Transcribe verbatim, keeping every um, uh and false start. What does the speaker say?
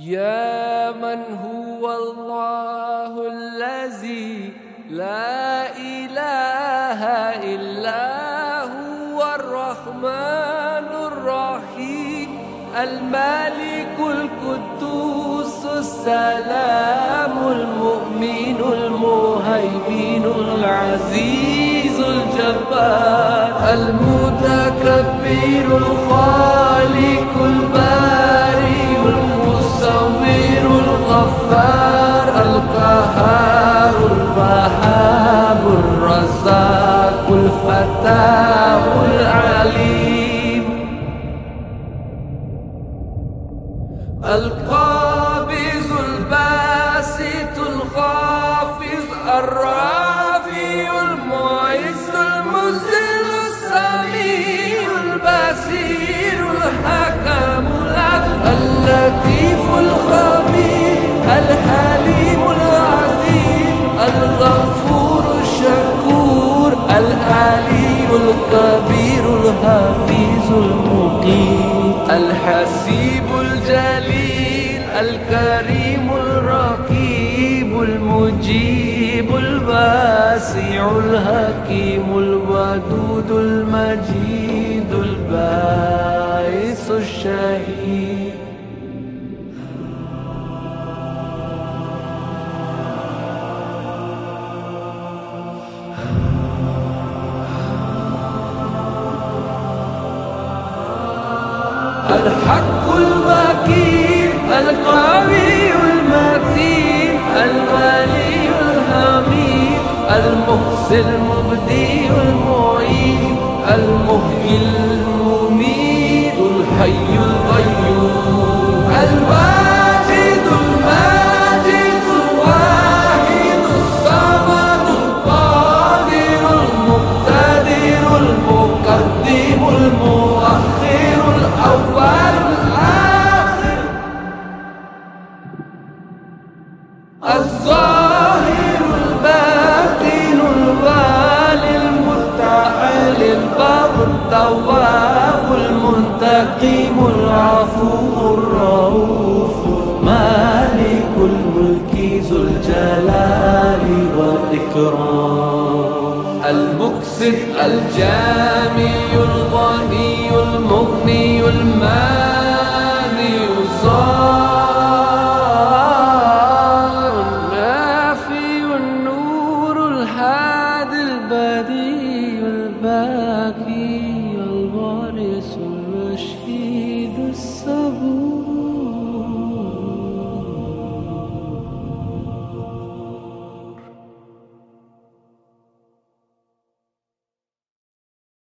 يا من هو الله الذي لا إله إلا هو الرحمن الرحيم الملك القدوس السلام المؤمن المهيمن العزيز الجبار المتكبر الخالق البارئ المصور الغفار القهار الوهاب الرزاق الفتاح العليم القابض الباسط الخافض الرافع المعز المذل السميع البصير الحكم العدل اللطيف الخبير الحليم العظيم الغفور الشكور العلي الكبير الحفيظ المقيم الحسيب الجليل الكريم الرقيب المجيب الواسع الحكيم الودود المجيد الباعث الشهيد الحق المكين القوي المتين الولي الحميد المحسن المبدي المعيد المحيي المميت الحي القيوم الواجد الماجد الواحد الصمد القادر المقتدر المقدم المؤخر الأول الآخر الظاهر الباطن الوالي المتعال البر التواب المنتقم العفو الرؤوف مالك الملك ذو الجلال والإكرام المقسط الجامع الغني المغني المانع الظاهر النافع النور الهادي البديع البارئ